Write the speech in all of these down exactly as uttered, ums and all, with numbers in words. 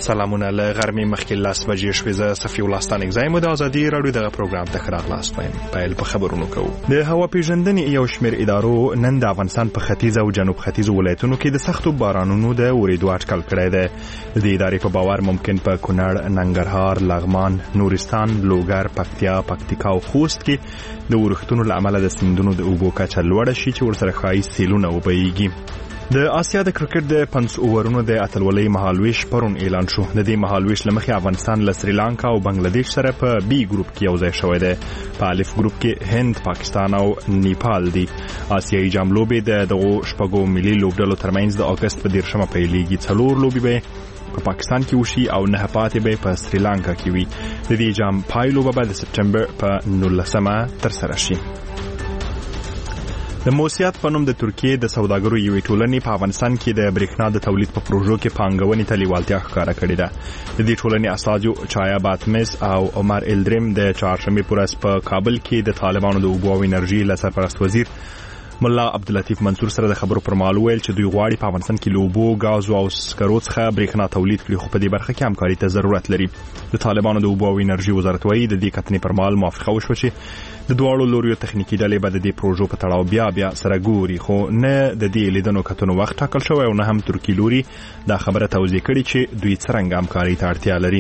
سلامونه له غرمې مخکې لاس بجې شوې. زه صفي الله ستانک زایم د ازادي راډیو دغه پروګرام ته راغلاست وایم. پیل په خبرونو کوو. د هوا پیژندنې یو شمېر ادارو نن د افغانستان په ختیځ او جنوب ختیځ ولایتونو کې د سختو بارانونو د اورېدو اټکل کړی دی. د ادارې په باور ممکن په کونړ، ننګرهار، لغمان، نورستان، لوګر، پکتیا، پکتیکا او خوست کې د اورښتونو له امله د سیندونو د اوبو کچه لوړه شي چې ورسره ښایي سیلونه وبهیږي. د آسیا د کرکټ د پنځه اوورونو د اتلولۍ مهالویش پرون اعلان شو. د دې مهالویش له مخې افغانستان له سریلانکا او بنگلاديش سره په بي ګروپ کې یو ځای شوی دی. په الف ګروپ کې هند، پاکستان او نیپال دي. آسیایي جام لوبې د دغو شپږو ملي لوبډلو ترمنځ د اگست په دیرشمه پیلېږي. څلور لوبې به په پاکستان کې وشي او نه پاتې به په سریلانکا کې وي. د دې جام پایلوبه به د سپټمبر په نولسمه ترسره شي. د موسیات په نوم د ترکیې د سوداګرو یوې ټولنې په افغانستان کې د برېښنا د تولید په پروژو کې پانګونې ته لیوالتیا ښکاره کړې ده. د دې ټولنې استازو چایا باتمس او عمر الدریم د چهارشنبې په ورځ په کابل کې د طالبانو د اوبو او انرژي له سرپرست وزیر ملا عبداللطیف منصور سره د خبرو پر مهال ویل چې دوی غواړي په افغانستان کې له اوبو، ګاز او سکرو څخه برېښنا تولید کړي، خو په دې برخه کې همکاري ته ضرورت لري. د طالبانو د اوبو او انرژي وزارت وايي د دې کتنې پر مهال موافقه وشوه چې د دواړو لوریو تخنیکی ډلې به د دې پروژو په تړاو بیا بیا سره ګوري، خو نه د دې لیدنو کتنو وخت ټاکل شوی او نه هم ترکی لوري دا خبره توضیح کړي چې دوی څرنګه همکاري ته اړتیا لري.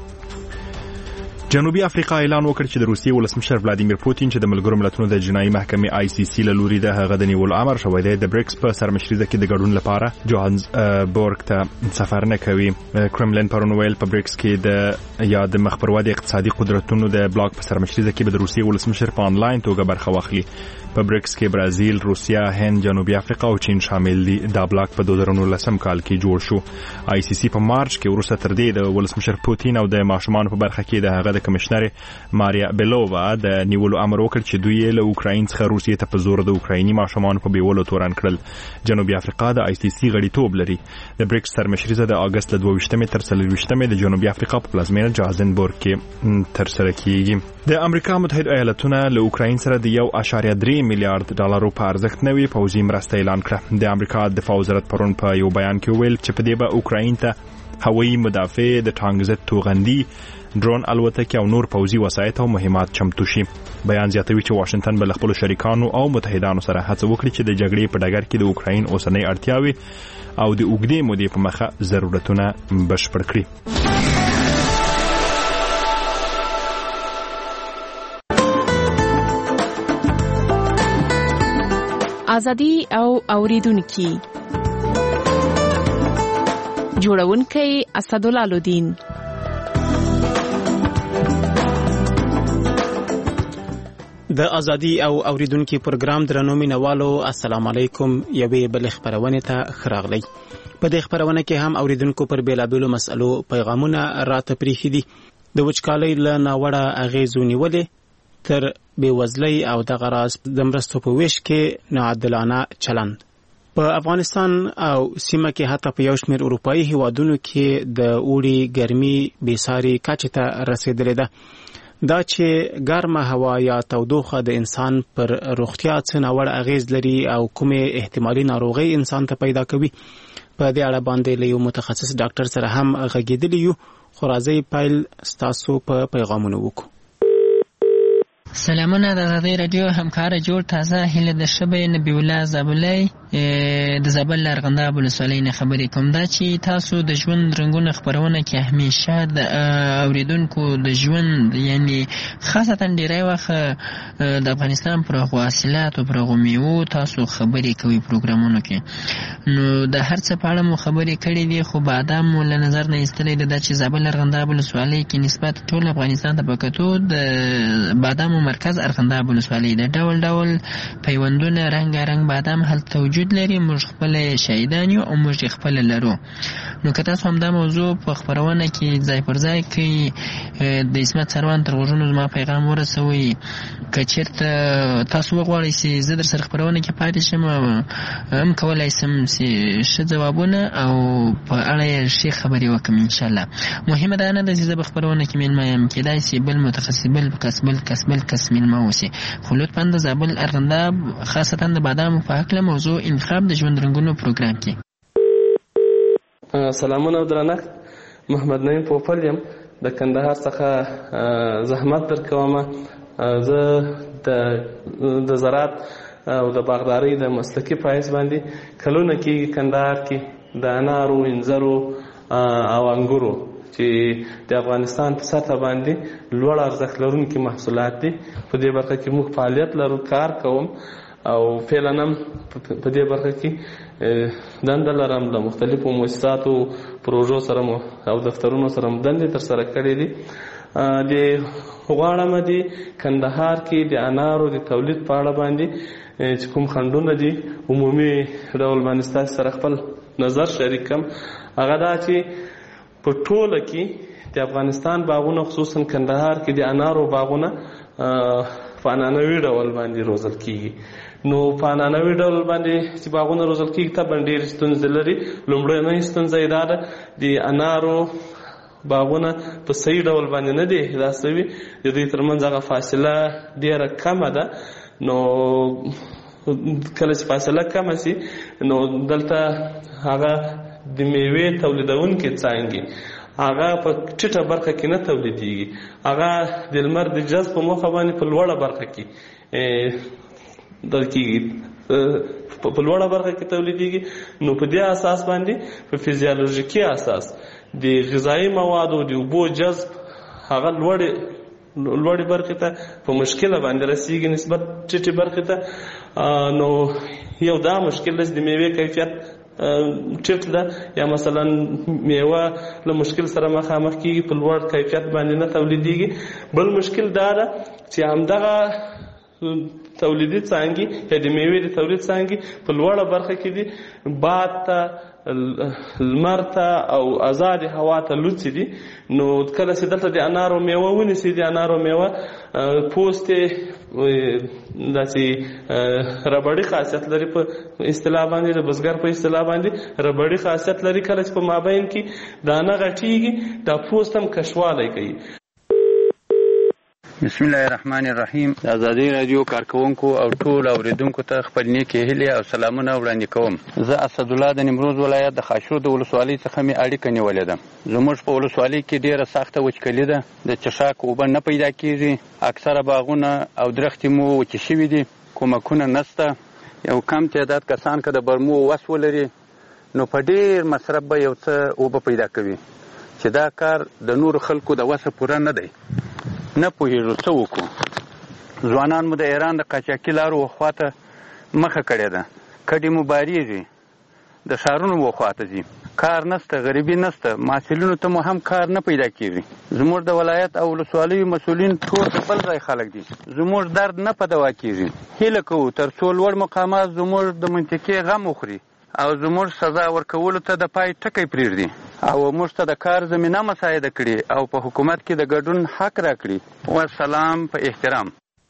جنوبي افریقا اعلان وکړ چې د روسیې ولسمشر ولادیمیر پوتین چې د ملګرو ملتونو د جنایي محکمې آی سی سی له لوري د هغه د نیولو امر شوی دی، د بریکس په سرمشریزه کې د ګډون لپاره جوهانسبورګ ته سفر نه کوي. کرملین پرون ویل په بریکس کې د یا د مخ پر ودې اقتصادي قدرتونو د بلاک په سرمشریزه کې به د روسیې ولسمشر په انلاین توګه برخه واخلي. په بریکس کې برازیل، روسیا، هند، جنوبي افریقا او چین شامل دي. دا بلاک په دوه زره نولسم کال کې جوړ شو. آی سی سی په مارچ کې وروسته تر دې د ولسمشر پوتین او د ماشومانو په برخه کې د هغه د کمشنر ماریا بیلووا د نیولو امر وکړ چې دوی له اوکراین څخه روسیې ته په زور د اوکرایني ماشومانو په بیولو تورن کړل. جنوبي افریقا د آی سی سی غړیتوب لري. د بریکس سرمشریزه د اگست له دوه ویشتمې تر څلرویشتمې د جنوبي افریقا په پلازمینه جوهانسبورګ کې ترسره کیږي. د امریکا متحده ایالاتونو له اوکراین سره د یو اعشاریه درې میلیارډ ډالرو په ارزښت نوې پوځي مرسته اعلان کړه. د امریکا دفاع وزارت پرون په یو بیان کې ویل چې په دې به اوکراین ته هوایي مدافع، د ټانک ضد توغندي، ډرون الوتکې او نور پوځي وسایط او مهمات چمتو شي. بیان زیاتوي چې واشنگټن به له خپلو شریکانو او متحدانو سره هڅه وکړي چې د جګړې په ډګر کې د اوکراین اوسنۍ اړتیاوې او د اوږدې مودې په مخه ضرورتونه بشپړ کړي. ازادي او اوریدونکي جوړونکي اسدالله لودین. د ازادي او اوریدونکو پروګرام درنو مینوالو السلام علیکم. یوې بل خبرونه ته خراغلی. په دې خبرونه کې هم اوریدونکو پر بیلابیلو مسلو پیغامونه راته پریخي دي. د وچکالۍ له ناوړه اغیزو نیولې تر بیوزلۍ او د غراس د مرستو په ویش کې ناعادلانه چلند. په افغانستان او سیمه کې حتی په یو شمېر اروپایي هیوادونو کې د اوړي ګرمي بېساري کچې ته رسیدلې ده. دا چې ګرمه هوا یا تودوخه د انسان پر روغتیا څه ناوړه اغیز لري او کومې احتمالي ناروغۍ انسان ته پیدا کوي، په دې اړه باندې له یو متخصص ډاکټر سره هم غږېدلی یو. خو راځئ پیل ستاسو په پیغامونو وکړو. سلامونه د ازادي رادیو همکار جوړ تازه هله د شبې نبی الله زابلای د زابل لرغنده ولسوالۍ نه خبرې کوم. دا چې تاسو د ژوند رنگونه خبرونه کې همیشه د اوریدونکو د ژوند یعنی خاصتا ډیری وخت د افغانستان پر حاصلات او پر میوو تاسو خبرې کوي پروګرامونو کې. نو د هر څه په اړه مو خبرې کړې دي، خو بعدا مو له نظر نه ایستلې ده چې زابل لرغنده ولسوالۍ کې نسبت ټول افغانستان ته پکتو د بادام مرکز ارغنداب ولسوالۍ د ډول ډول پیوندونه رنگ رنگ بادام هلته وجود لري. موږ خپل شهیدان یو او موږ خپل لرو. نو که تاسو هم دا موضوع په خبرونه کې ځای پر ځای کې د اسمت سروان تر غوږونو زما پیغام ورسوي، که چېرته تاسو وغواړئ چې زه در سره خبرونه کې پاتې شم هم کولی شم چې ښه ځوابونه او په اړه یې ښې خبرې وکړم انشاءالله. مهمه دا نه ده چې زه به خبرونه کې میلمه یم، کېدای شي بل متخصص بل کس بل کس بل کس میلمه اوسي، خو لطفا د زابل ارغنداب خاصتا د بادامو په هکله موضوع انتخاب د ژوند رنګونو پروګرام کې. سلامونه او درنښت. محمد نعیم پوپل یم، د کندهار څخه زحمت درکوم. زه د زراعت او د باغدارۍ د مسلکي پایس باندې کلونه کېږي کندهار کې د انارو، انځرو او انګورو چې د افغانستان په سطح باندې لوړ ارزښت لرونکي محصولات دي. په دې برخه کې موږ فعالیت لرو، کار کوم او فعلا هم په دې برخه کې دنده لرم. د مختلفو مؤسساتو پروژو سره او دفترونو سره دندې ترسره کړې دي. د غواړم د کندهار کې د انارو د تولید په اړه باندې چې کوم خنډونه دي عمومي ډول باندې ستاسو سره خپل نظر شریک کړم. هغه دا چې په ټوله کې د افغانستان باغونه خصوصا کندهار کې د انارو باغونه په عنعنوي ډول باندې روزل کېږي. نو په عنعنوي ډول باندې چې باغونه روزل کېږي طبعا ډېرې ستونزې لري. لومړنۍ ستونزه یې دا ده د انارو باغونه په صحیح ډول باندې نه دي احداث شوي، د دوی ترمنځ هغه فاصله ډېره کمه ده. نو کله چې فاصله کمه شي نو دلته هغه د میوې تولیدونکي څانګې هغه په ټیټه برخه کې نه تولیدېږي، هغه د لمر د جذب په موخه باندې په لوړه برخه کې دلکېږي په لوړه برخه کې تولیدېږي. نو په دې اساس باندې په فزیولوژیکي اساس د غذایي موادو د اوبو جذب هغه لوړې لوړې برخې ته په مشکله باندې رسیږي نسبت ټیټې برخې ته. نو یو دا مشکل دی چې د میوې کیفیت ټیټ ده، یا مثلا میوه له مشکل سره مخامخ کېږي، په لوړ کیفیت باندې نه تولیدېږي. بل مشکل دا ده چې همدغه تولیدي څانګې یا د میوې د تولید څانګې په لوړه برخه کې دي، باد ته، لمر ته او آزاد هوا ته لوڅې دي. نو کله چې دلته د انارو میوه ونیسي، د انارو میوه پوست یې داسې ربړي خاصیت لري، په اصطلاح باندې د بزګر په اصطلاح باندې ربړي خاصیت لري. کله چې په مابین کې دانه غټېږي دا پوست هم کشوالی کوي. بسم الله الرحمن الرحیم. د ازادي رادیو کارکونکو او ټول اوریدونکو ته خپل نیکې هیلې او سلامونه وړاندې کوم. زه اسدالله د نیمروز ولایت د خاشرود ولسوالۍ څخه مې اړیکه نیولې ده. زموږ په ولسوالۍ کې ډیره سخته وچکلي ده، د چشاک اوبه نه پیدا کېږي، اکثره باغونه او درختې مو وچې شوي دي، کومکونه نشته. یو کم تعداد کسان که د برمو وس ولري نو په ډیر مصرف به یو څه اوبه پیدا کوي، چې دا کار د نورو خلکو د وسه پوره نه دی. نه پوهېږو څه وکړو. ځوانان مو د ایران د قاچاقي لارو وخواته مخه کړې ده، کډې مو بارېږي، د ښارونو وخواته ځي، کار نسته، غریبي نسته، محصلینو ته مو هم کار نه پیدا کېږي. زموږ د ولایت او ولسوالیو مسؤلین ټول د بل ځای خلک دي، زموږ درد نه په دوا کېږي. هیله کوو تر څو لوړ مقامات زموږ د منطقې غم وخوري او زموږ سزا ورکولو ته د پای ټکی پرېږدي او موږ ته د کار زمینه مساعده کړي او په حکومت کې د ګډون حق راکړي. والسلام په احترام.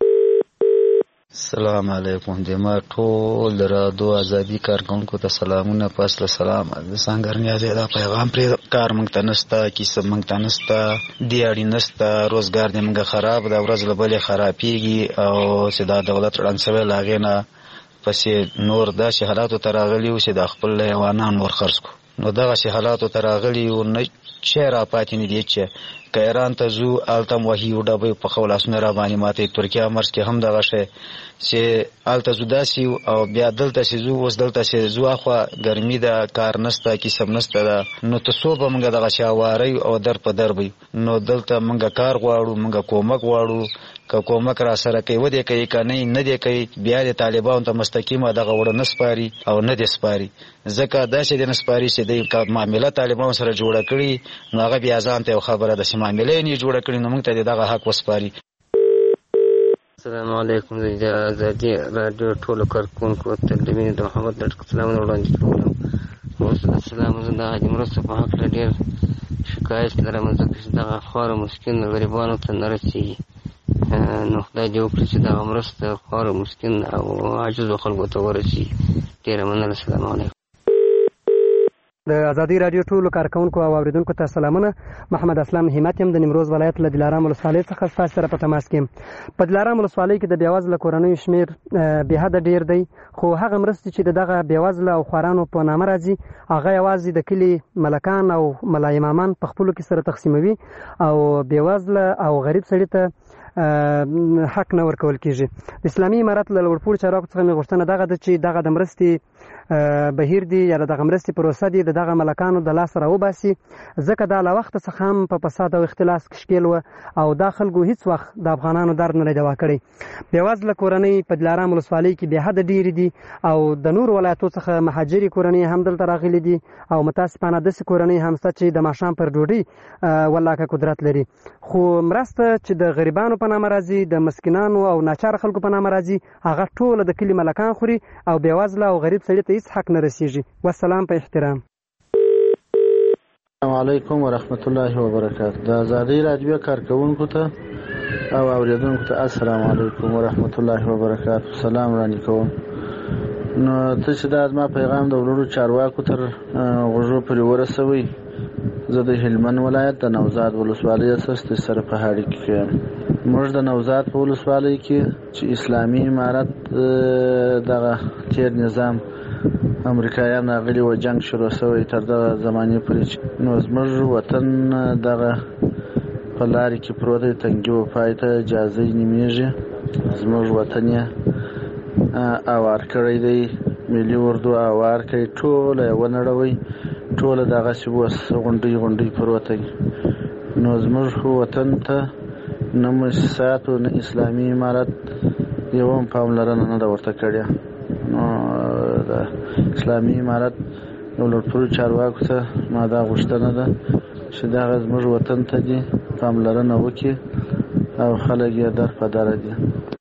السلام علیکم. د ما ټول د رادیو ازادي کارکونکو ته سلامونه. پس له سلام د سنگر نیازه دا پیغام پرې کار مونږ ته نشته، کیسه مونږ ته نشته، دیاړي نشته، روزګار دې مونږ خراب ده، ورځ له بلې خرابېږي او چې دا دولت ړنګ شوی له هغې نه پسې نور داسې حالاتو ته راغلي وو چې د خپل حیوانان ور خرڅ کړو. نو دغسې حالاتو ته راغلي وو، نه شی را پاتې نه دی چې که ایران ته ځو هلته هم وهي و ډبې په خو لاسونه را باندې ماتوي. ترکیه مرز کې هم دغه شی چې هلته ځو داسې او بیا دلته چې ځو، اوس دلته چې ځو اخوا ګرمي ده، کار نشته، کسب نشته ده، نو ته څو به موږ دغسې هواری او در په در به نو دلته موږ کار غواړو، موږ کومک غواړو. که کومک را سره کوي ودې کوي، که نه نه دی کوي، بیا د طالبانو ته مستقیمه دغه وړه نه سپاري او نه دی سپاري. ځکه داسې دی نه سپاري چې دی که معامله طالبانو سره جوړه کړي نو هغه بیا ځان ته یو خبره ده چې معامله یې نه جوړه کړي نو موږ ته دغه حق وسپاري. السلام علیکم. د ازادي راډیو ټولو کارکونکو ته د مینې د محمد ډاکټر سلامونه وړاندې کوم. اوس السلام زه د حاجي مرستو په هکله ډېر شکایت لرم، ځکه چې دغه خواره مسکین غریبانو ته نه رسېږي. نو خدای دې وکړي چې دغه مرسته خواره مسکین او عاجزو خلکو ته ورسېږي. ډېره مننه. السلام علیکم. د ازادي رادیو ټولو کارکونکو او اوریدونکو ته سلامونه. محمد اسلام همت یم د نیمروز ولایت له دلارام ولسوالۍ څخه ستاسو سره په تماس کې یم. په دلارام ولسوالۍ کې د بېوزله کورنیو شمېر بې حده ډېر دی، خو هغه مرستې چې د دغه بېوزله او خوارانو په نامه راځي هغه یوازې د کلي ملکان او ملا امامان په خپلو کې سره تقسیموي او بېوزله او غریب سړي ته حق نه ورکول کېږي. د اسلامي امارت له لوړپوړو چارواکو څخه مې غوښتنه دغه ده چې دغه د مرستې بهیر دی یا دغه مرستې پروسه دی د دغه ملکانو د لاسه راوباسي، ځکه دا له وخته څخه هم په فساد او اختلاس کې ښکېل وه او دا خلکو هېڅ وخت د افغانانو درد نه دی دوا کړی. بېوزله کورنۍ په دلارام ولسوالۍ کې بې حده ډېرې دي او د نورو ولایتو څخه مهاجرې کورنۍ هم دلته راغلي دي او متاسفانه داسې کورنۍ هم شته چې د ماښام پر ډوډۍ ولاکه قدرت لري. خو مرسته چې د غریبانو په نامه راځي، د مسکینانو او ناچاره خلکو په نامه راځي، هغه ټوله د کلي ملکان خوري او بېوزله او غریب سړي ته هېڅ حق نه رسیږي. والسلام په احترام. السلام علیکم ورحمت الله وبرکاته. د ازادي رادیو کارکونکو ته او اوریدونکو ته السلام علیکم ورحمت الله وبرکاته. سلام وړاندې کوم. نو ته چې دا زما پیغام د ولورو چارواکو تر غوږو پورې ورسوئ. زه د هلمند ولایت د نوزاد ولسوالۍ اساس سره په اړیکه کې یم. موږ د نوزاد په ولسوالۍ کې چې اسلامي امارت دغه تیر نظام امریکایان راغلي و، جنگ شروع شوی تر دغه زمانې پورې، نو زموږ وطن دغه په لارې کې پروت دی، تنګي و پای ته جازۍ نومېږي. زموږ وطن یې اوار کړی دی، ملي اردو اوار کړی، ټوله یې ونړوئ، ټوله دغسې اوس غونډۍ غونډۍ پروت دی. نو زموږ وطن ته نه مؤسساتو نه اسلامي امارت یوه هم پاملرنه نه ده ورته کړې. نو د اسلامي امارت یو لوړپوړو چارواکو ته ما دا غوښتنه ده چې دغه زموږ وطن ته دي پاملرنه وکړي او خلک یې در په دره دي.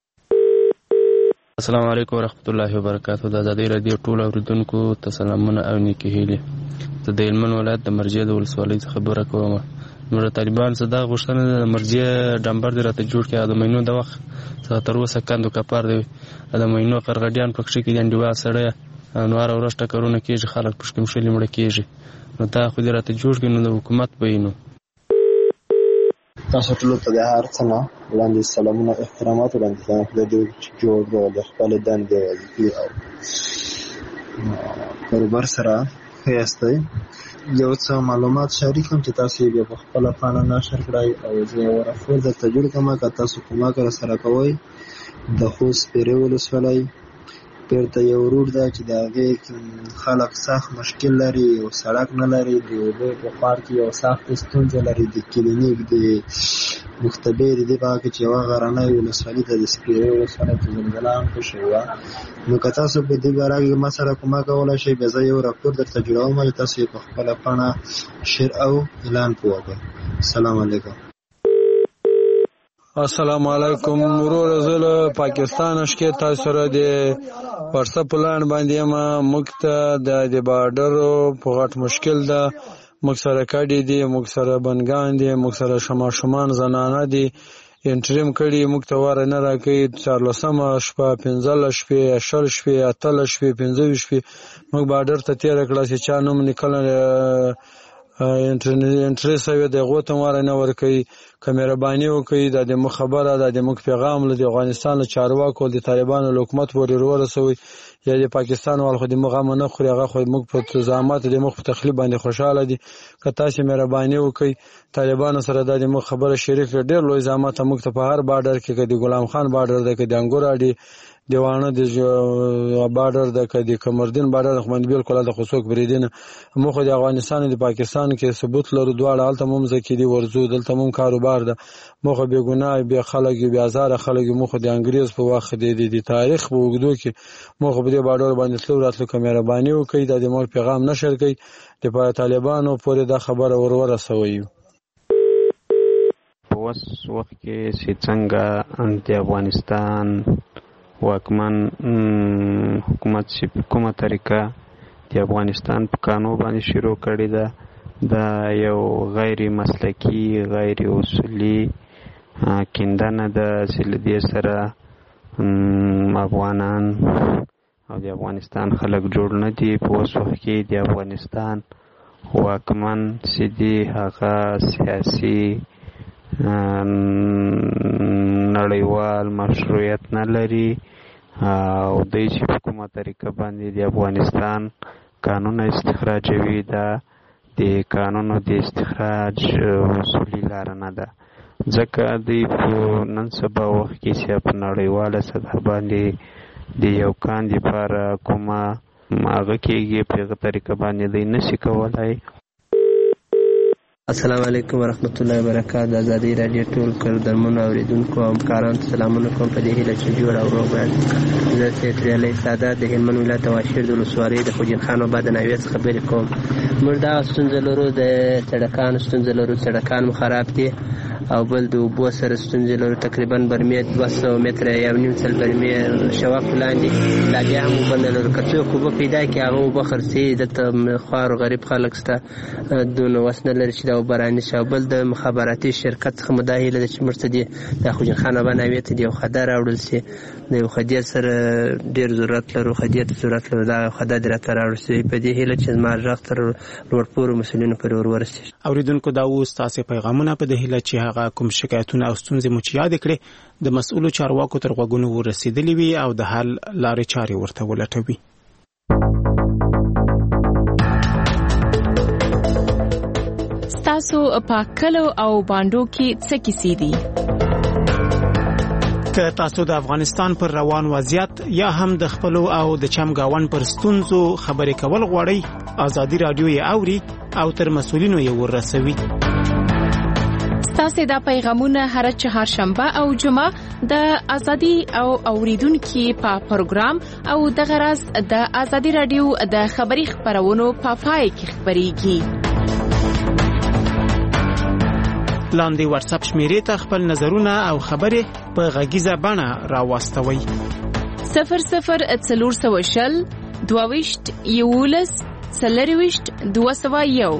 السلام علیکم ورحمت الله وبرکاته. د ازادي رادیو ټولو اوریدونکو ته سلامونه او نیکې هیلې. زه د هلمند ولایت د مرجې د ولسوالۍ څخه خبره کوم. نو طالبان څه دا غوښتنه ده د مرجې ډمبر دې راته جوړ کړي او د مینو د وخت څخه تر اوسه کندو کپار دی، د مینو قرغډیان پکښې کې دي، انډیوال سړی نو هره ورځ ټکرونه کېږي، خلک پشکې مشلې مړه کېږي. نو دا خو دې راته جوړ کړي، نو د حکومت به یې نو تاسو ټولو ته د هر څه نه وړاندې سلامونه احترامات وړاندې کوم. خدای دې وکړي چې جوړ ډول د خپلې دندې وظیفې او کاروبار سره ښه یاستئ. یو څه معلومات شریکم چې تاسو یې بیا په خپله پاڼه نشر کړئ او زه یې ورافور درته جوړ کړم. که تاسو کومک راسره کوئ، د خوست سپیرې ولسوالۍ بیرته یو روډ ده چې د هغې خلک سخت مشکل لري، یو سړک نه لري، د اوبو په پار کې یو سخت ستونزه لري، د کلینیک د مختبر دې په هغه کې چې یوه غرنۍ ولسوالي ده د سپیرې ولسوالۍ چې زلزله هم پکښې وه. نو که تاسو په دې باره کې ما سره کومک کولی شئ، بیا زه یو راپور درته جوړوم چې تاسو یې په خپله پاڼه شیر او اعلان په وکړئ. السلام علیکم. السلام علیکم. ورور زه له پاکستان شکې تاسو سره د واتساپ پلان باندې یم. موږ ته د بارډرو په غټ مشکل ده، موږ سره کډې دي، موږ سره بنګان دي، موږ سره شماشمان زنانه دي، انټریم کړي، موږ ته واره نه راکوي. څوارلسمه شپه، پنځلس شپې، شل شپې، اتلس شپې، پنځه ویشت شپې موږ بارډر ته تېره کړه چې چا نوم لیکلی انټرې سوی د هغو ته واره نه ورکوي. که مهرباني وکړئ، دا د موږ خبره ده، د موږ پیغام له د افغانستان له چارواکو د طالبانو له حکومت پورې ورسوئ. یا د پاکستان وال خو د موږ غم نه خوري، هغه خو موږ په زحمت د موږ په تخلیف باندې خوشحاله دي. که تاسې مهرباني وکړئ طالبانو سره دا د موږ خبره شریک کړئ. ډېر لوی زحمت موږ ته په هر بارډر کې، که د غلام خان بارډر ده، که د انګور اډې د واڼه د بارډر ده، که د کمردین بارډر ده، خو باندې بلکل هلته خو څوک بریدي نه. موږ خو د افغانستان او د پاکستان کې ثبوت لرو، دواړه هلته مو هم زکې دي ورځو، دلته مو هم کاروبار ده. موږ خو بې ګناه بې خلک یو، بې ازاره خلک یو. موږ خو د انګریز په وخت د تاریخ په اوږدو کې موږ خو په دې بارډر باندې تلو راتلو. که مهرباني وکړئ دا د موږ پیغام نشر کړئ، د طالبانو پورې دا خبره ور ورسوئ. په اوس وخت کې چې څنګه د افغانستان واکمن حکومت چې په کومه طریقه د افغانستان په قانون باندې شروع کړې ده، دا یو غیر مسلکي، غیر اصولي کیندنه ده چې له دې سره افغانان او د افغانستان خلک جوړ نه دي. په اوس وخت کې د افغانستان واکمن چې دی هغه سیاسي نړیوال مشروعیت نه لري او دوی چې په کومه طریقه باندې د افغانستان قانون استخراجوي دا د قانونو د استخراج اصولي لاره نه ده، ځکه دوی په نن سبا وخت کې چې په نړیواله سطح باندې د یو کاندي لپاره کومه هغه کېږي په هغه طریقه باندې دوی نشي کولی. السلام علیکم ورحمت الله وبرکاته. د ازادي راډیو ټول کردرمنو اوریدونکو او همکارانو ته سلامونه کوم په دې هیله چې جوړ او روغ یاست. زه سید علی سادات د هلمند ولایت واشیر د ولسوالۍ د خوجین خان آباد د ناوې څخه خبرې کوم. موږ دغه ستونزه لرو، د سړکانو ستونزه لرو، سړکان مو خراب دي او بل د اوبو سره ستونزې لرو. تقریبا برمې دوه سوه متره یو نیم سل برمې شواق لاندې لا بیا هم اوبه نه لرو. که څوک اوبه پیدا کړي هغه اوبه خرڅوي، دلته خوار غریب خلک شته دونه وس نه لري چې دا اوبه رانیسي. او بل د مخابراتي شرکت څخه مو دا هیله ده چې موږ ته دې د خوجین خان آباد ناوې ته د یو خده راوړل شي. د یو خدې سره ډېر ضرورت لرو، خدې ته ضرورت لرو، دا خده دې راته راوړل شي. په دې هیله چې زما غږ تر لوړپوړو مسؤلینو پورې ور ورسېږي. اورېدونکو دا اوس ستاسې پیغامونه په دې هیله چې هغه کوم شکایتونه او ستونزې مو چې یاد کړې د مسؤلو چارواکو تر غوږونو ورسېدلې وي او د حل لارې چارې ورته ولټوي. ستاسو په کلو او بانډو کې څه کیسې دي؟ که تاسو د افغانستان پر روان وضعیت یا هم د خپلو او د چمګاون پر ستونزو خبرې کول غواړئ، ازادي راډیو یې اوري او تر مسؤلینو یې ورسوي. ستاسو دا پیغامونه هر چهارشنبه او جمعه د ازادي او اوریدونکو په پروګرام او د غرض د ازادي راډیو د خبري خبرونو په پای کې خبريږي. لاندې واتس اپ شمیرې ته خپل نظرونه او خبرې په غږیزه بڼه راوستوي. صفر صفر څلور سوه شل دوه ویشت یولس څلور ویشت دوه سوه یو.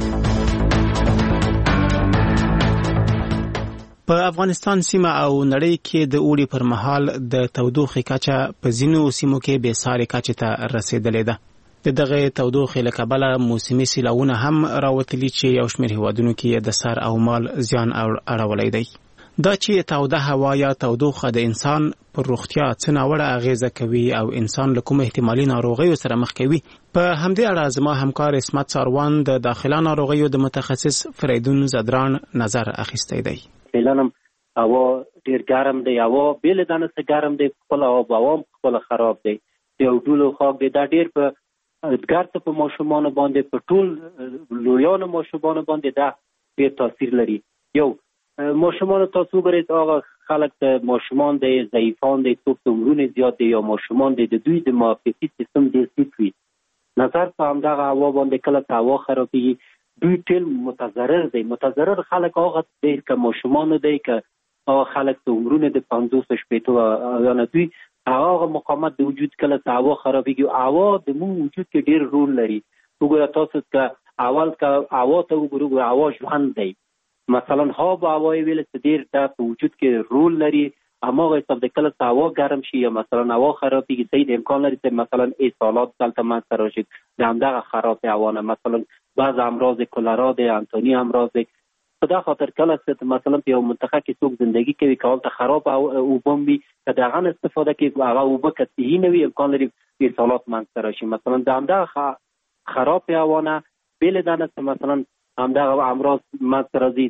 په افغانستان سیمه او نړۍ کې د اوړي پر مهال د تودوخې کچه په ځینو سیمو کې بې ساري کچې ته رسیدلې ده. د دغه تودوخې له کبله موسمي سیلاوونه هم راوتلي چې یو شمېر هیوادونو کې د سر او مال زیان اړولی دی. دا چې توده هوا یا تودوخه د انسان پر روغتیا څه ناوړه اغیزه کوي او انسان له کوم احتمالي ناروغیو سره مخ کوي، په همدې اړه زما همکار اسمت ساروان د داخله ناروغیو د متخصص فریدون زدران نظر اخیستی دی. فعلا هوا ډیر ګرم دی، هوا بیل دانه څه ګرم دی، خپل هوا بوام خپل خراب دی، یو ډول خاک دی. دا ډیر په ګرځ په ماشومان باندې په ټول لویانو ماشومان باندې دا ډیر تاثیر لري. یو ماشومان تاسو ګورئ هغه خلک ته ماشومان دی ضعیفان دی، څوک عمرونه زیات دی یا ماشومان دی، د دوی د معافیتي سیستم ډیر ټیټ وي. نظر په همدغه هوا باندې کله هوا خرابېږي، دوی ټول متضرر دی. متضرر خلک هغه دی که ماشومان دی که هغه خلک ته عمرونه د پنځوس شپېتو یا نه دوی هغه مقاومت د وجود کله هوا خرابېږي. هوا د مون وجود کې ډیر رول لري. وګوره تاسو که اول که هوا ته وګورئ هوا ژوند دی. مثلا هوا هوا ویل چې ډیر د وجود کې رول لري. هماغه حساب د کله هوا ګرم شي یا مثلا هوا خرابېږي صحیح امکان لري چې مثلا اسهالات دلته منځته راشي د همدغه خراب هوا نه. مثلا بعض امراض کولرا دی، انتونی امراض دی. په دا خاطر کله چې مثلا په یو منطقه کې څوک زندگی کوي کول ته خراب او وبم وي که دغه استفاده کوي هغه وبه کتهی نه وي امکان لري اسهالات منځته راشي. مثلا د همدغه خراب هوا نه بیل دانه مثلا همدغه امراض منځته راځي.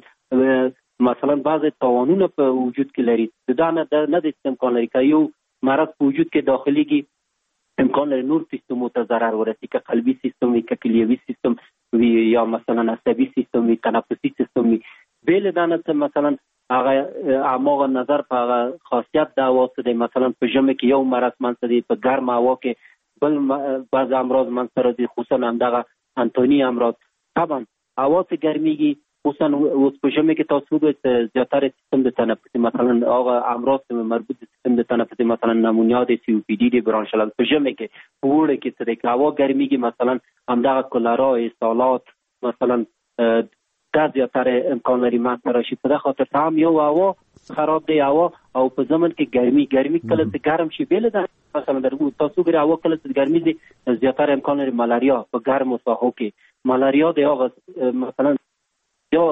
مثلا بعض تاوانونه په وجود کې لري دا نه نه د امکان لري که یو مرض په وجود کې داخليږي امکان لري نور سیستمو ته ضرر ورسي، که قلبي سیستم وي، که کلیوي سیستم وي یا مثلا عصبي سیستم وي، تنفسي سیستم وي. بیل دانه مثلا هغه اماغه نظر په هغه خاصیت دا واسطه دی. مثلا په ژمي کې یو مرض منځته دی، په ګرم هوا کې بل بعض امراض منځته راځي، خصوصا همدغه انتوني امراض. طبعا هوا ته ګرمېږي خصوصا اوس په ژمي کې تاسو وګورئ زیاتره سیستم د تنفسي مثلا هغه امراض مربوط د سیستم د تنفسي مثلا نمونیا دی، سی او پی ډي دی، برانشل په ژمي کې په وړه کې څه دی که هوا ګرمېږي مثلا همدغه کولرا، اسهالات مثلا دا زیاتره امکان لري منځته راشي. په دې خاطر هم یو هوا خراب دی هوا او په زمن کې ګرمي ګرمي کله چې ګرم شي بیل ده مثلا درګو تاسو ګره هوا کله چې ګرمي دي زیاتره امکان لري ملاریا په ګرمو ساحو کې ملاریا دی هغه مثلا یا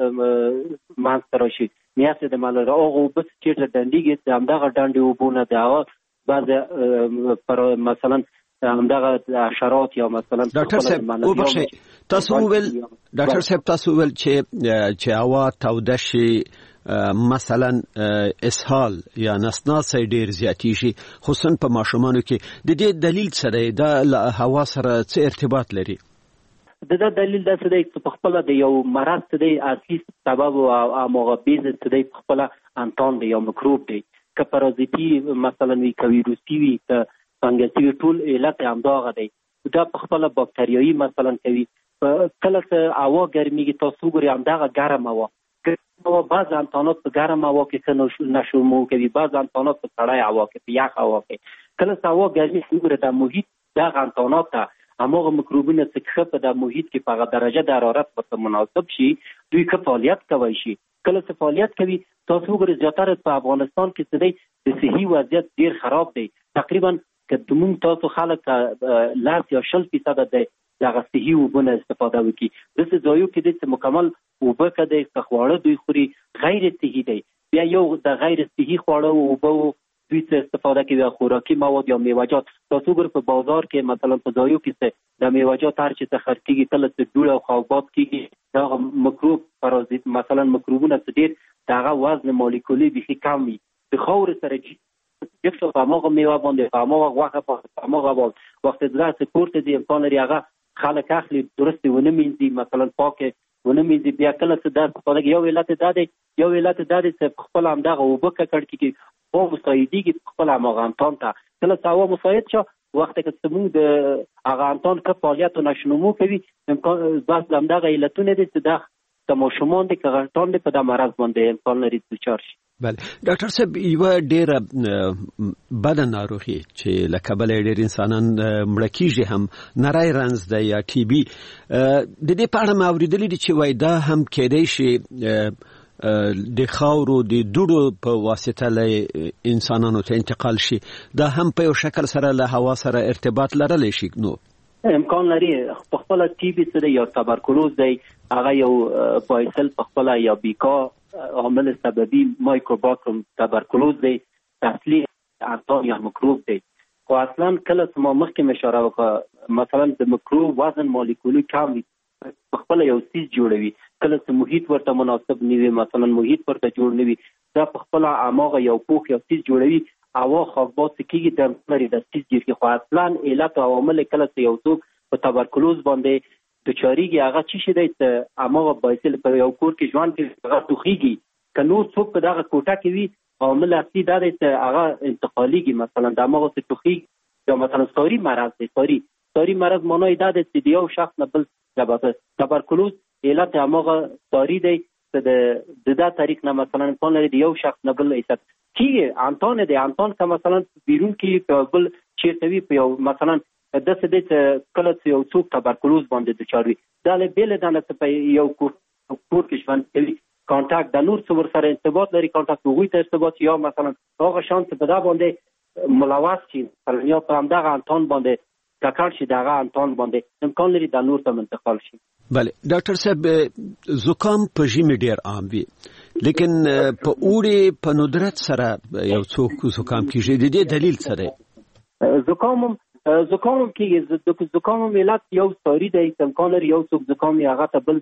مانستر شي نیاسه د ملاریا او بس چې دندګي د همدغه ډنډي وبونه دی هوا بعض پر مثلا همدغه حشرات یا مثلا ډاکټر صاحب وبخښئ تاسو ول ډاکټر صاحب تاسو ول چې چې هوا توده شي مثلا اسهال یا نسناس ډیر زیاتیږي خصوصا په ماشومانو کې د دې دلیل څه دی دا له هوا سره څه ارتباط لري د دا دلیل دا څه دی چې په خپل د یو مرض څه دی اصلي سبب او موغبیز څه دی په خپل انتون دی یو میکروب دی که پارازیتی مثلا وی کویروسی وی که فنګسي ټول علت همدغه دی دا په خپل باکتریایي مثلا کوي کله چې هوا ګرميږي تاسو ګورئ همدغه ګرم هوا ګرم هوا بعض انتانات په ګرم هوا کې څه نشو کوي بعض انتانات په سړی هوا کې په یخ هوا کې کله چې هوا ګرمي ګورئ د محیط دغه انتانات ته همغه میکروبونه چې په د محیط کې په درجه د حرارت په مناسب شي دوی که فعالیت کوي شي کله چې فعالیت کوي تاسو ګورئ زیاتره په افغانستان کې څه دی د صحي وضعیت ډیر خراب دی تقریبا که دومون تاسو خلک لاس یا شل فیصد د دغه صحي اوبونه استفاده وکړي داسې ځایو کې دی چې مکمل اوبه که دی که خواړه دوی خوري غیر صحي دی بیا یو د غیر صحي خواړه او اوبه دوی څه استفاده کوي خوراکي مواد یا میوه‌جات تاسو ګورئ په بازار کې مثلا په ځایو کې د میوه‌جات هر چې څه خرڅ کېږي کله چې ډوډۍ او خوابات کېږي دا میکروب پارازیت مثلا میکروبونه څه ډېر دغه وزن مالیکولي بیخي کم وي د خاورې سره یک څه په هغه میوه باندې په هغه غوښه په هغه باندې وخت د سپورت دی امکان لري هغه خلک اخلي درست ونه مینځي مثلا پاکه ونه مینځي بیا کله چې دا په یو علت دا دی یو علت دا دی چې خپل همدغه اوبه ککړ کېږي او مساعدېږي خپل هغه انتان ته کله چې هوا مساعد شو وخت کې موږ د هغه انتان که فعالیت نشنمو کوي امکان بس همدغه علتونه دي چې دا د ماشومان د کغټان په د مرض باندې امکان لري دچار شي بله ډاکټر صاحب یو ډیره بد ناروغي چې له کبله ډیر انسانان مړه کیږي هم نری رنز دی یا ټي بي د دې په اړه ما اوریدلي دي چې وای دا هم کېدای شي د خاورو د دوړو په واسطه له انسانانو ته انتقال شي دا هم په یو شکل سره له هوا سره ارتباط لرلی شي نو امکان لري په خپل ټي بي سره یا تبرکلوز دی هغه یو بایسل په خپل یا بیکا عامل سببي مایکروباکتریم تبرکلوز دی اصلي انتان یا میکروب دی خو اصلا کله چې ما مخکې اشاره وکړه مثلا د میکروب وزن مالیکولي کم وي په خپل یو سیز جوړوي کله چې محیط ورته مناسب نه وي مثلا محیط ورته جوړ نه وي دا په خپل عماغه یو پوښ یو سیز جوړوي هوا خاکبات کېږي د لري د سیز جوړ کې خو اصلا علت او عوامل کله چې یو څوک په تبرکلوز باندې د چاریږي هغه چی شي دی چې هغه بایسل په یو کور کې ژوند کې هغه توخیږي که نور څوک په دغه کوټه کې وي عامل اصلي دا دی چې هغه انتقالیږي مثلا د هغه څه توخیږي یا مثلا ساری مرض دی ساری ساری مرض معنی دا دی چې یو شخص نه بل ځباته تبرکلوز علت هغه ساری دی چې د دغه طریق نه مثلا په لري یو شخص نه بل ایست کیږي انتون دی انتون که مثلا بیرون کې په بل چیرته وي په یو مثلا د څه د کله چې یو څوک تبرکلوز باندې د چاروي دا له بیل د نه په یو کور کې ژوند کوي کانټاکټ د نور څور سره ارتباط لري کانټاکټ وګوي ته ارتباط یا مثلا هغه شانس په دا باندې ملوث شي یا په همدغه انتان باندې ککړ شي دغه انتان باندې امکان لري د نور ته منتقل شي بله ډاکټر صاحب زکام په ژمي ډیر عام وي لیکن په اوړي په ندرت سره یو څوک زکام کیږي د دې دلیل څه دی زکام زکام کېږي د زکام ملت یو ساری دی امکان لري یو څوک زکام یې هغه ته بل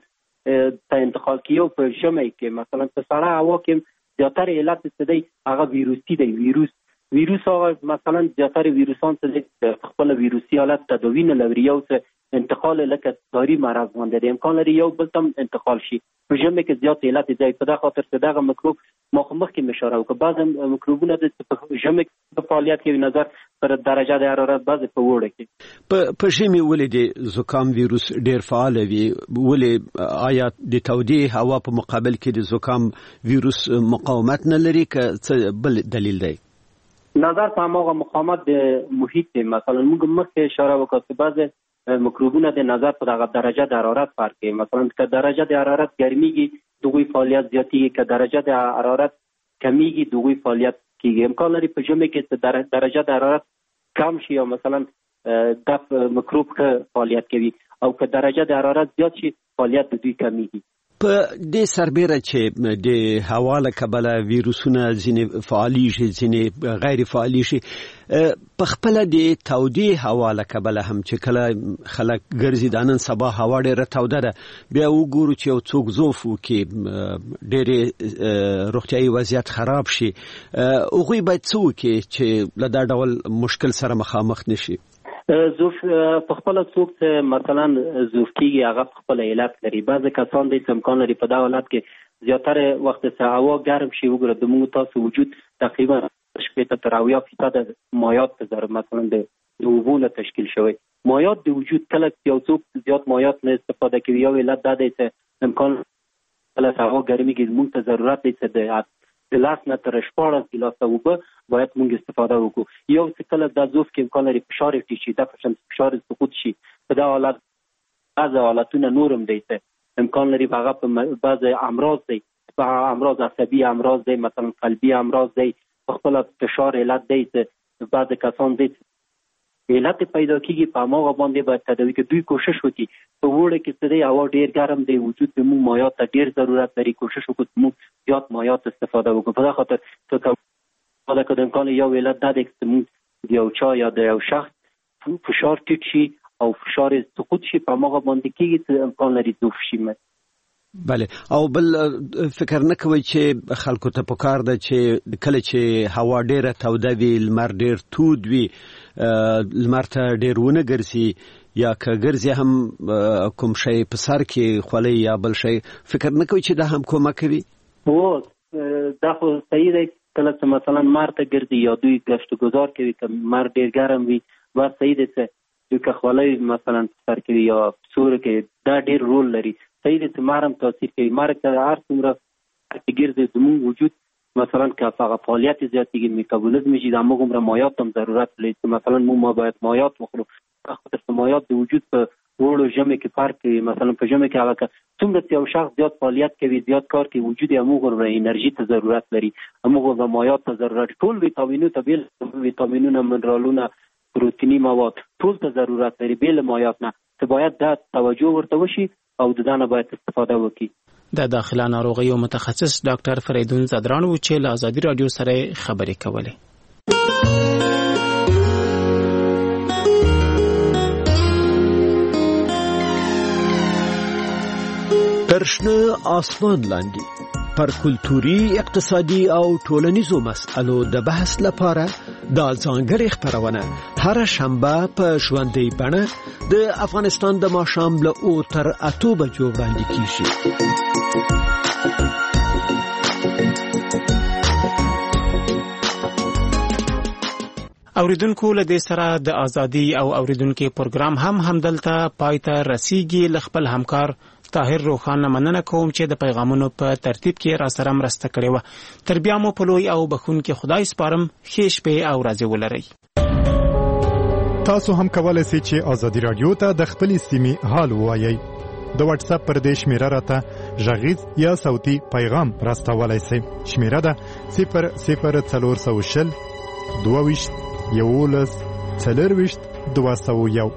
ته انتقال کیو په ژمي کې مثلا په سړه هوا کې زیاتره علت څه دی هغه ویروسي دی ویروس ویروس هغه مثلا زیاتره ویروسان څه خپل ویروسي حالت تداوی نه لري یو څه انتقال لکه ساری مرض باندې دی امکان لري یو بل تم انتقال شي په ژمي کې زیات علت دی په دغه خاطر چې دغه میکروب مخ کې اشاره وکړه بعض میکروبونه د ژمي په فعالیت کې نظر پر درجه د حرارت بعض په وړه کې په ژمي ولې د زکام ویروس ډیر فعال وي ولې آیا د تودې هوا په مقابل کې د زکام ویروس مقاومت نه لري که بل دلیل دی نظر په هغه مقاومت د محیط دی مثلا موږ مخکې اشاره وکړه چې بعض میکروبونه د نظر په دغه درجه د حرارت فرق کوي مثلا که درجه د حرارت ګرمیږي دوی فعالیت زیاتیږي که درجه د حرارت کمیږي دوی فعالیت کیږي. امکان لري په ژمي کې درجه د حرارت کم شي او مثلا د میکروب ښه فعالیت کوي او که درجه د حرارت زیات شي فعالیت د دوی کمیږي. په دې سربیره چې د هوا له کبله ویروسونه ځینې فعالیږي ځینې غیر فعالیږي، په خپله د تودې هوا له کبله هم چې کله خلک ګرځي د نن سبا هوا ډېره توده ده، بیا وګورو چې یو څوک زوف وکړي ډېرې روغتیایي وضعیت خراب شي، هغوی باید څه وکړي چې له دا ډول مشکل سره مخامخ نشي؟ زوف په خپل څوک مثلا زوف کیږي هغه په خپل علت لري. بعضې کسان دي چې امکان لري په دا حالت کې زیاتره وخت چې هوا ګرم شي وګوره د موږ تاسو وجود تقریبا شپېته تر اویا فیصد مایعات په مثلا د اوبو نه تشکیل شوی. مایعات د وجود کله یو څوک زیات مایعات نه استفاده کوي، یو علت دا دی چې امکان کله هوا ګرمي کې موږ ته ضرورت دی چې د لاس نه تر شپاړس ګیلاسه اوبه باید موږ استفاده وکړو. یو چې کله دا زوف کې امکان لري فشار ټیټ شي، دا فشار سقوط شي، په دا حالت بعضې حالتونه نور هم دی چې امکان لري هغه په بعضې امراض دی، په امراض عصبي امراض دی، مثلا قلبي امراض دی، په خپله فشار علت دی چې بعضې کسان دی علت پیدا کیږي په هماغه باندې باید تداوي کې دوی کوشش وکړي. په اوړي کې څه دی هوا ډېر ګرم دی، وجود د موږ مایعات ته ډېر ضرورت لري، کوشش وکړو چې موږ زیات مایعات استفاده وکړو. په دا خاطر که که د امکان یو علت دا دی چې موږ د یو چا یا د یو شخص فشار ټیټ شي او فشار سقوط شي، په هماغه باندې کېږي چې امکان لري زوف شي. بله، او بل فکر نه کوئ چې خلکو ته پکار ده چې کله چې هوا ډیره توده وي، لمر ډیر تود وي، لمر ته ډیر ونه ګرځي یا که ګرځي هم کوم شی په سر کې خولۍ یا بل شی، فکر نه کوئ چې دا هم کومک کوي؟ هو دا خو صحیح دی. کله چې مثلا لمر ته ګرځي یا دوی ګشت گذار کوي که لمر ډیر ګرم وي، بس صحیح دی چې دوی که خولۍ مثلا په سر کوي یا سوړه کوي، دا ډیر رول لري. صحیح دی چې مار هم تاثیر کوي. مار که هر څومره ګرځي زموږ وجود مثلا که هغه فعالیت زیاتېږي، میتابولیزم شي، د هماغه عمره مایعات هم ضرورت لري چې مثلا موږ باید مایعات وخورو. خاطر مایعات د وجود په وړو ژمي کې فرق کوي. مثلا په ژمي کې هغه که څومره چې یو شخص زیات فعالیت کوي، زیات کار کوي، وجود یې هماغه عمره انرژي ته ضرورت لري، هماغه عمره مایعات ته ضرورت. ټول ویټامینونو ته بیل ویټامینونه، منرالونه، پروتیني مواد ټول ته ضرورت لري بیل مایعات نه، ته باید دا توجه ورته وشي او د دانه باید استفاده وکړي. د داخله ناروغیو متخصص ډاکټر فریدون زدران و چې له ازادي رادیو سره خبرې کولې. تر شنه آسمان لاندې پر کلتوري، اقتصادي او ټولنیزو مسئلو د بحث لپاره دا ځانګړې خپرونه هر شنبه په ژوندۍ بڼه د افغانستان د ماښام له اوه تر اتو بجو وړاندې کیږي. اوریدونکو له دې سره د ازادي او اوریدونکو پروګرام هم همدلته پای ته رسیږي. له خپل همکار طاهر روخان مننه کوم چې د پیغامونو په ترتیب کې را سره مرسته کړې وه. تر بیا مو په لوی او بخښونکي خدای سپارم. ښې شپې او ورځې ولرئ. تاسو هم کولای شئ چې ازادي رادیو ته د خپلې سیمې حال ووایئ. د واتس اپ پر دې شمیره راته غږیز یا صوتي پیغام راستولای شئ. شمیره ده صفر صفر څلور سوه شل دوه ویشت یولس څلرویشت دوه سوه یو.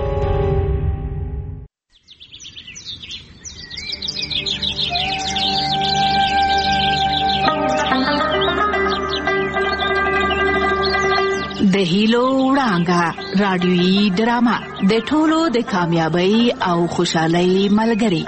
د هیلو وړانګه رادیویي ډرامه د ټولو د کامیابی او خوشحالۍ ملګری.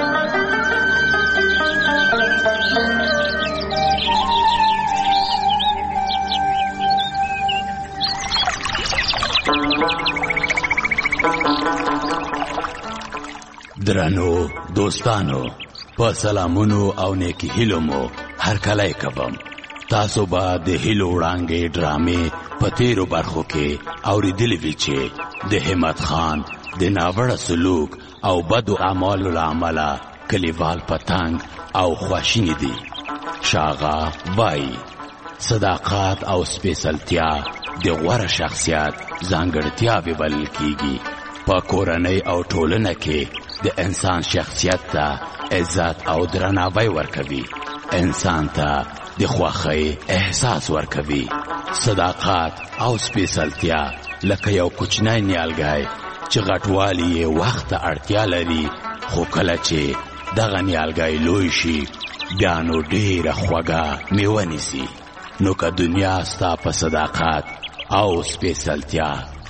درنو دوستانو، په سلامونو او نیکی هیلو مو هر کله کوم. تاسو به د هیلو وړانګې ډرامې په تیرو برخو کې اوریدلې وي چې د همت خان د ناوړه سلوک او بدو اعمالو له امله کلیوال پتنګ او خواشیني دي. شاغا وایي صداقت او سپیڅلتیا د غوره شخصیت ځانګړتیا بلل کیږي. په کورنۍ او ټولنه کې د انسان شخصیت ته عزت او درناوی ورکوي. انسان ته د خوښۍ احساس ورکوي. صداقت او سپېڅلتیا لکه یو کوچنی نیالګی چې غټوالی یې وخت ته اړتیا لري، خو کله چې دغه نیالګی لوی شي بیا نو ډېره خوږه میوه نیسي. نو که دنیا ستا په صداقت او سپېڅلتیا